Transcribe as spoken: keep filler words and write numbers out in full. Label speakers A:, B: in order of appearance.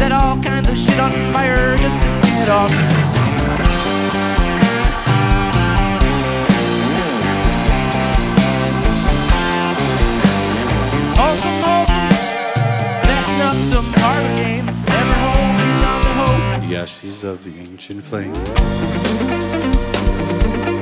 A: set all kinds of shit on fire just to get off. Wholesome, wholesome, setting up some parlor games, never holding on to hope.
B: The ashes of the ancient flame.